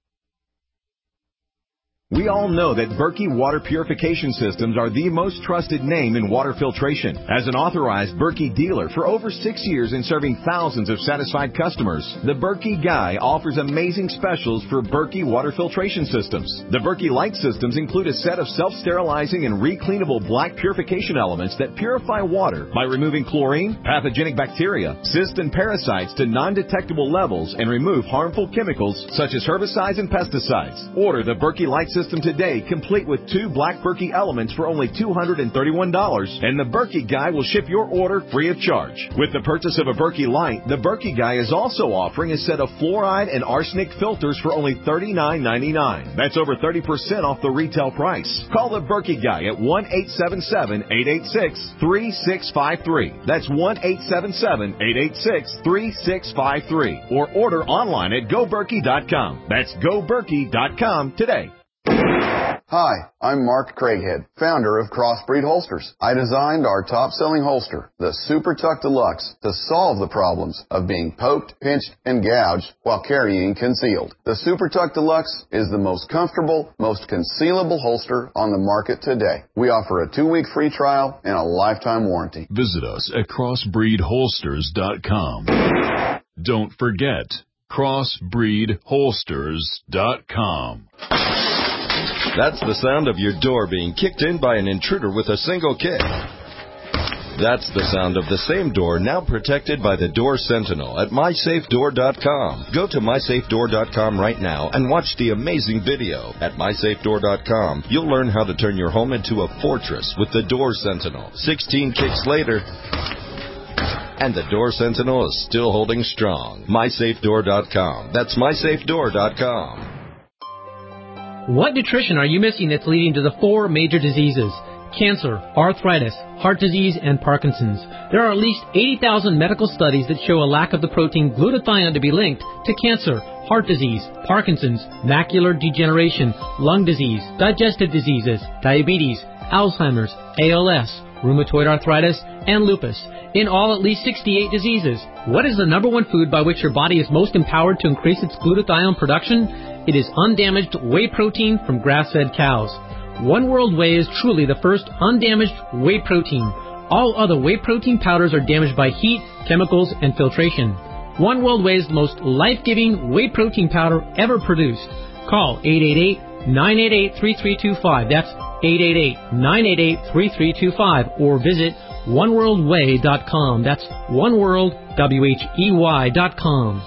We all know that Berkey Water Purification Systems are the most trusted name in water filtration. As an authorized Berkey dealer for over six years and serving thousands of satisfied customers, the Berkey Guy offers amazing specials for Berkey Water Filtration Systems. The Berkey Light Systems include a set of self-sterilizing and recleanable black purification elements that purify water by removing chlorine, pathogenic bacteria, cysts, and parasites to non-detectable levels and remove harmful chemicals such as herbicides and pesticides. Order the Berkey Light Systems today, complete with two black Berkey elements for only two hundred thirty-one dollars, and the Berkey Guy will ship your order free of charge. With the purchase of a Berkey Light, the Berkey Guy is also offering a set of fluoride and arsenic filters for only thirty-nine ninety-nine. That's over thirty percent off the retail price. Call the Berkey Guy at one eight seven seven, eight eight six, three six five three. That's one eight seven seven, eight eight six, three six five three. Or order online at go berkey dot com. That's go berkey dot com today. Hi, I'm Mark Craighead, founder of Crossbreed Holsters. I designed our top-selling holster, the Super Tuck Deluxe, to solve the problems of being poked, pinched, and gouged while carrying concealed. The Super Tuck Deluxe is the most comfortable, most concealable holster on the market today. We offer a two-week free trial and a lifetime warranty. Visit us at crossbreed holsters dot com. Don't forget, crossbreed holsters dot com. That's the sound of your door being kicked in by an intruder with a single kick. That's the sound of the same door now protected by the Door Sentinel at my safe door dot com. Go to my safe door dot com right now and watch the amazing video. At my safe door dot com, you'll learn how to turn your home into a fortress with the Door Sentinel. sixteen kicks later, and the Door Sentinel is still holding strong. my safe door dot com. That's my safe door dot com. What nutrition are you missing that's leading to the four major diseases? Cancer, arthritis, heart disease, and Parkinson's. There are at least eighty thousand medical studies that show a lack of the protein glutathione to be linked to cancer, heart disease, Parkinson's, macular degeneration, lung disease, digestive diseases, diabetes, Alzheimer's, A L S, rheumatoid arthritis, and lupus. In all, at least sixty-eight diseases. What is the number one food by which your body is most empowered to increase its glutathione production? It is undamaged whey protein from grass-fed cows. One World Whey is truly the first undamaged whey protein. All other whey protein powders are damaged by heat, chemicals, and filtration. One World Whey is the most life-giving whey protein powder ever produced. Call eight eight eight, nine eight eight, three three two five. That's eight eight eight, nine eight eight, three three two five. Or visit one world whey dot com. That's oneworld, W H E Y dot com.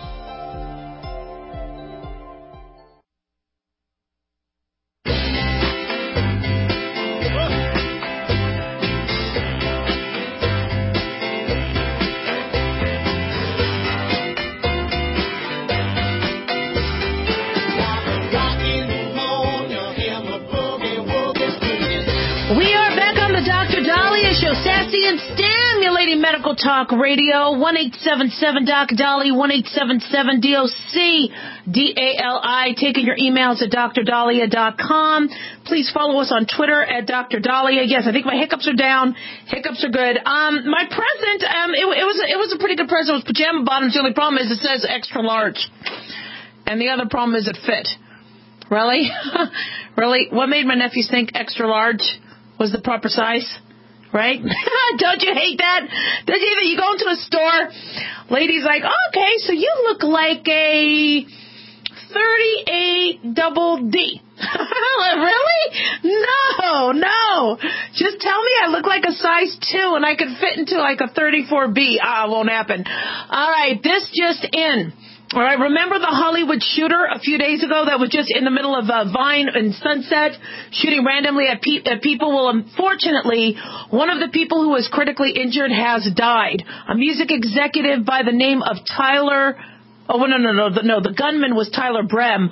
Medical Talk Radio, one eight seven seven Doc Dolly, one eight seven seven D O C D A L I. Taking your emails at dr dahlia dot com. Please follow us on Twitter at Doctor Dahlia. Yes, I think my hiccups are down. Hiccups are good. Um, my present, um, it, it was it was a pretty good present. It was pajama bottoms. The only problem is it says extra large. And the other problem is it fit. Really? Really? What made my nephews think extra large was the proper size? Right? Don't you hate that? Don't you hate that? You go into a store, lady's like, oh, okay, so you look like a thirty-eight double D. Really? No, no. Just tell me I look like a size two and I could fit into like a thirty-four B. Ah, won't happen. All right, this just in. All right, remember the Hollywood shooter a few days ago that was just in the middle of uh, Vine and Sunset shooting randomly at, pe- at people? Well, unfortunately, one of the people who was critically injured has died. A music executive by the name of Tyler... Oh, no, no, no, no, the gunman was Tyler Brem.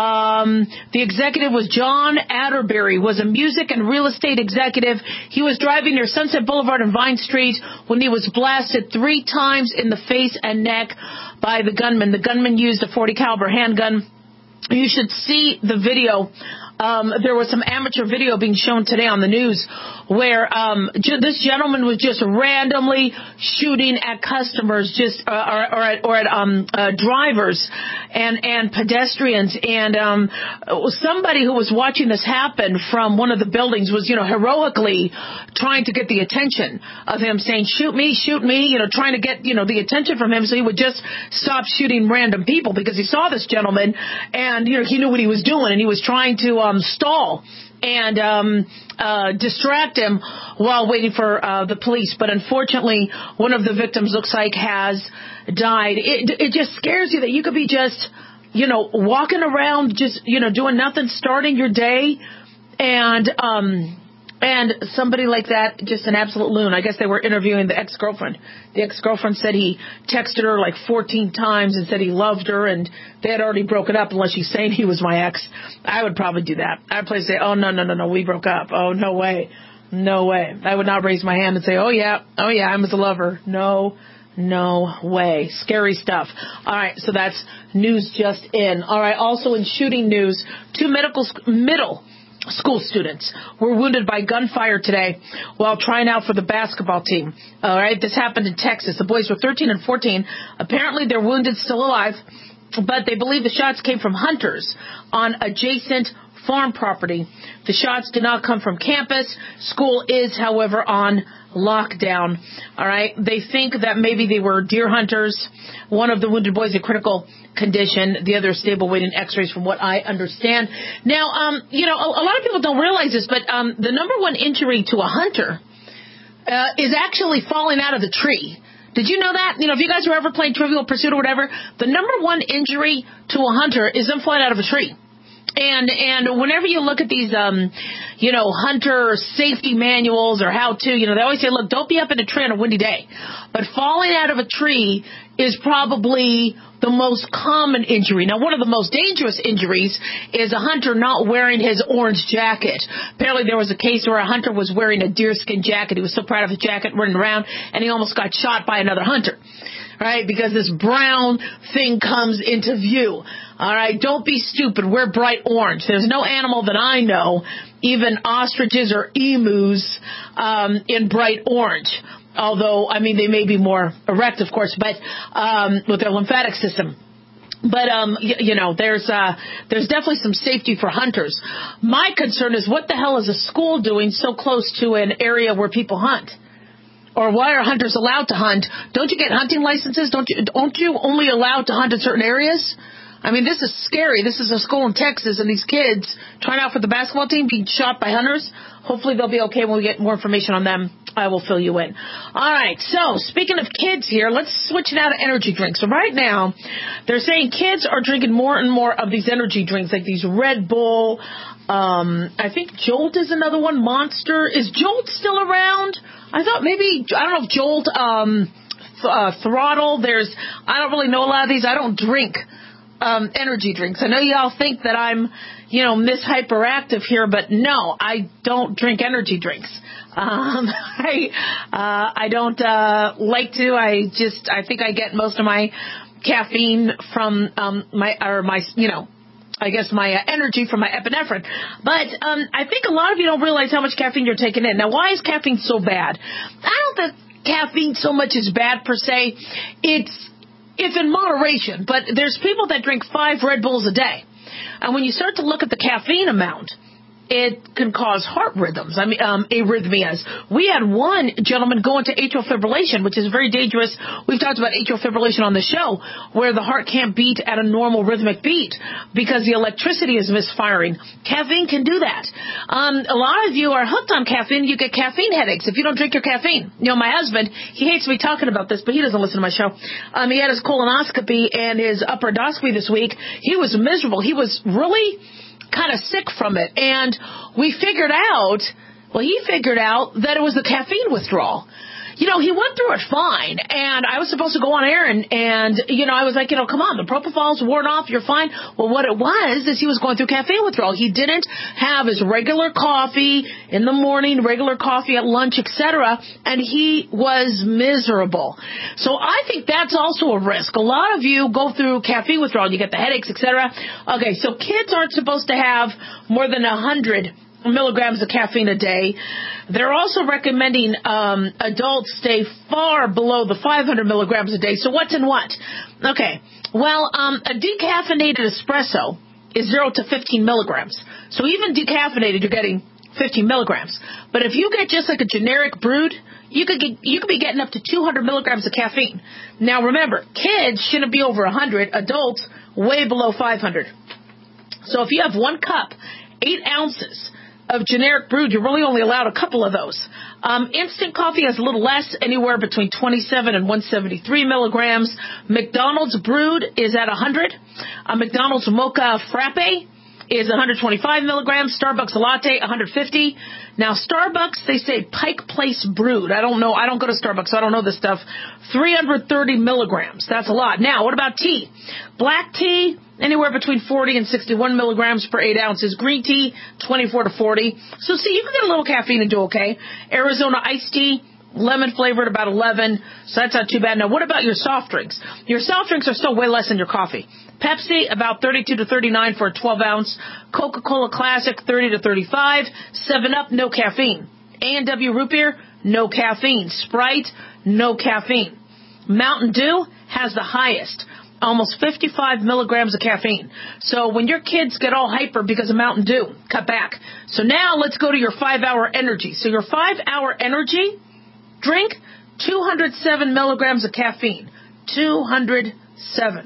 Um, the executive was John Atterbury, was a music and real estate executive. He was driving near Sunset Boulevard and Vine Street when he was blasted three times in the face and neck by the gunman. The gunman used a forty caliber handgun. You should see the video. Um, there was some amateur video being shown today on the news where um, ju- this gentleman was just randomly shooting at customers, just uh, or, or at, or at um, uh, drivers and and pedestrians. And um, somebody who was watching this happen from one of the buildings was, you know, heroically trying to get the attention of him, saying, "Shoot me, shoot me," you know, trying to get, you know, the attention from him so he would just stop shooting random people, because he saw this gentleman and, you know, he knew what he was doing, and he was trying to um, stall and um, uh, distract him while waiting for uh, the police. But unfortunately, one of the victims looks like has died. It, it just scares you that you could be just, you know, walking around, just, you know, doing nothing, starting your day, and um, and somebody like that, just an absolute loon. I guess they were interviewing the ex-girlfriend. The ex-girlfriend said he texted her like fourteen times and said he loved her, and they had already broken up, unless she's saying he was my ex. I would probably do that. I'd probably say, oh, no, no, no, no, we broke up. Oh, no way. No way. I would not raise my hand and say, oh, yeah, oh, yeah, I was a lover. No, no way. Scary stuff. All right, so that's news just in. All right, also in shooting news, two medical sc- middle school students were wounded by gunfire today while trying out for the basketball team. All right, this happened in Texas. The boys were thirteen and fourteen. Apparently, they're wounded, still alive, but they believe the shots came from hunters on adjacent farm property. The shots did not come from campus. School is, however, on lockdown. All right, they think that maybe they were deer hunters. One of the wounded boys in critical condition, the other stable, waiting x-rays from what I understand. Now, um, you know, a, a lot of people don't realize this, but um, the number one injury to a hunter uh, is actually falling out of the tree. Did you know that? You know, if you guys were ever playing Trivial Pursuit or whatever, the number one injury to a hunter is them falling out of a tree. And and whenever you look at these, um, you know, hunter safety manuals or how to, you know, they always say, look, don't be up in a tree on a windy day. But falling out of a tree is probably the most common injury. Now, one of the most dangerous injuries is a hunter not wearing his orange jacket. Apparently, there was a case where a hunter was wearing a deerskin jacket. He was so proud of his jacket running around, and he almost got shot by another hunter. Right, because this brown thing comes into view. All right, don't be stupid. Wear bright orange. There's no animal that I know, even ostriches or emus, um, in bright orange. Although, I mean, they may be more erect, of course, but um, with their lymphatic system. But, um, you, you know, there's uh, there's definitely some safety for hunters. My concern is, what the hell is a school doing so close to an area where people hunt? Or why are hunters allowed to hunt? Don't you get hunting licenses? Don't you, aren't you only allowed to hunt in certain areas? I mean, this is scary. This is a school in Texas, and these kids trying out for the basketball team being shot by hunters. Hopefully they'll be okay when we get more information on them. I will fill you in. All right, so speaking of kids here, let's switch now to energy drinks. So right now, they're saying kids are drinking more and more of these energy drinks, like these Red Bull. Um, I think Jolt is another one. Monster. Is Jolt still around? I thought maybe, I don't know if Jolt, um, th- uh, Throttle, there's, I don't really know a lot of these. I don't drink um, energy drinks. I know y'all think that I'm, you know, Miss Hyperactive here, but no, I don't drink energy drinks. Um, I, uh, I don't, uh, like to. I just, I think I get most of my caffeine from, um, my, or my, you know, I guess my uh, energy from my epinephrine. But um, I think a lot of you don't realize how much caffeine you're taking in. Now, why is caffeine so bad? I don't think caffeine so much is bad per se. It's it's in moderation. But there's people that drink five Red Bulls a day. And when you start to look at the caffeine amount it can cause heart rhythms, I mean, um, arrhythmias. We had one gentleman go into atrial fibrillation, which is very dangerous. We've talked about atrial fibrillation on the show, where the heart can't beat at a normal rhythmic beat because the electricity is misfiring. Caffeine can do that. Um, a lot of you are hooked on caffeine. You get caffeine headaches if you don't drink your caffeine. You know, my husband, he hates me talking about this, but he doesn't listen to my show. Um, he had his colonoscopy and his upper endoscopy this week. He was miserable. He was really kind of sick from it. And we figured out, well, he figured out that it was the caffeine withdrawal. You know, he went through it fine, and I was supposed to go on air, and, and, you know, I was like, you know, come on, the propofol's worn off, you're fine. Well, what it was is he was going through caffeine withdrawal. He didn't have his regular coffee in the morning, regular coffee at lunch, et cetera, and he was miserable. So I think that's also a risk. A lot of you go through caffeine withdrawal. You get the headaches, et cetera. Okay, so kids aren't supposed to have more than one hundred milligrams of caffeine a day. They're also recommending um, adults stay far below the five hundred milligrams a day. So what's in what? Okay, well, um, a decaffeinated espresso is zero to fifteen milligrams. So even decaffeinated, you're getting fifteen milligrams. But if you get just like a generic brewed, you could get, you could be getting up to two hundred milligrams of caffeine. Now remember, kids shouldn't be over one hundred. Adults way below five hundred. So if you have one cup, eight ounces of generic brewed, you're really only allowed a couple of those. Um, instant coffee has a little less, anywhere between twenty-seven and one seventy-three milligrams. McDonald's brewed is at one hundred. A McDonald's mocha frappe is one hundred twenty-five milligrams. Starbucks latte, one hundred fifty. Now, Starbucks, they say Pike Place brewed. I don't know. I don't go to Starbucks, so I don't know this stuff. three hundred thirty milligrams. That's a lot. Now, what about tea? Black tea, anywhere between forty and sixty-one milligrams per eight ounces. Green tea, twenty-four to forty. So, see, you can get a little caffeine and do okay. Arizona iced tea, lemon flavored, about eleven. So that's not too bad. Now, what about your soft drinks? Your soft drinks are still way less than your coffee. Pepsi, about thirty-two to thirty-nine for a twelve ounce. Coca-Cola Classic, thirty to thirty-five. seven up, no caffeine. A and W root beer, no caffeine. Sprite, no caffeine. Mountain Dew has the highest, almost fifty-five milligrams of caffeine. So when your kids get all hyper because of Mountain Dew, cut back. So now let's go to your five-hour energy. So your five-hour energy drink, two hundred seven milligrams of caffeine. two hundred seven.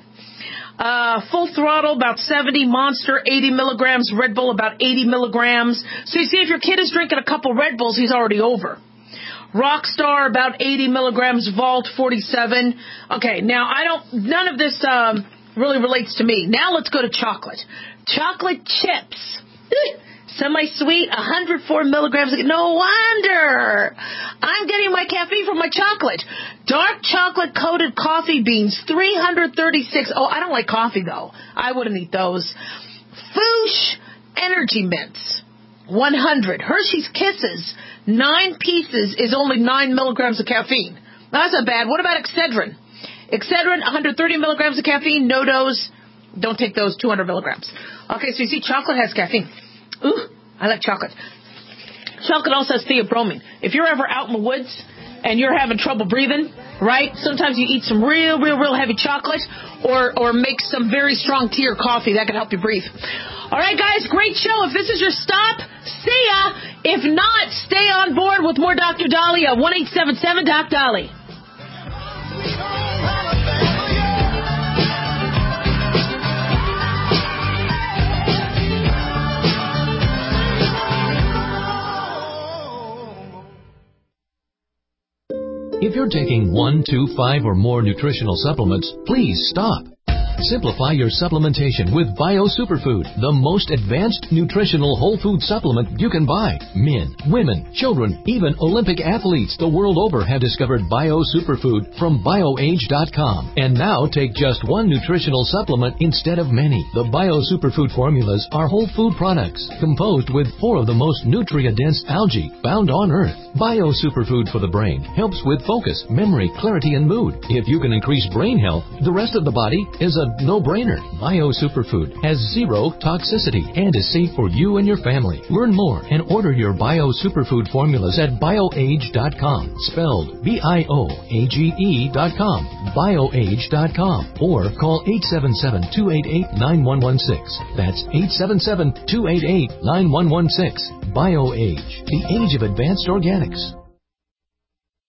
Uh, Full Throttle, about seventy. Monster, eighty milligrams. Red Bull, about eighty milligrams. So you see, if your kid is drinking a couple Red Bulls, he's already over. Rockstar, about eighty milligrams. Vault, forty-seven. Okay, now I don't, none of this um, really relates to me. Now let's go to chocolate. Chocolate chips. Semi-sweet, one hundred four milligrams. No wonder. I'm getting my caffeine from my chocolate. Dark chocolate-coated coffee beans, three hundred thirty-six. Oh, I don't like coffee, though. I wouldn't eat those. Foosh Energy Mints, one hundred. Hershey's Kisses, nine pieces is only nine milligrams of caffeine. That's not bad. What about Excedrin? Excedrin, one hundred thirty milligrams of caffeine. No dose. Don't take those, two hundred milligrams. Okay, so you see, chocolate has caffeine. Ooh, I like chocolate. Chocolate also has theobromine. If you're ever out in the woods and you're having trouble breathing, right, sometimes you eat some real, real, real heavy chocolate or, or make some very strong tea or coffee. That can help you breathe. All right, guys, great show. If this is your stop, see ya. If not, stay on board with more Doctor Dahlia, one eight seven seven Doc Dolly. If you're taking one, two, five, or more nutritional supplements, please stop. Simplify your supplementation with Bio Superfood, the most advanced nutritional whole food supplement you can buy. Men, women, children, even Olympic athletes the world over have discovered Bio Superfood from bio age dot com. And now take just one nutritional supplement instead of many. The Bio Superfood formulas are whole food products composed with four of the most nutrient-dense algae found on Earth. Bio Superfood for the brain helps with focus, memory, clarity, and mood. If you can increase brain health, the rest of the body is a no-brainer. Bio Superfood has zero toxicity and is safe for you and your family. Learn more and order your Bio Superfood formulas at bio age dot com. Spelled B I O A G E dot com. bioage dot com or call eight seven seven, two eight eight, nine one one six. That's eight seven seven, two eight eight, nine one one six. BioAge, the age of advanced organics.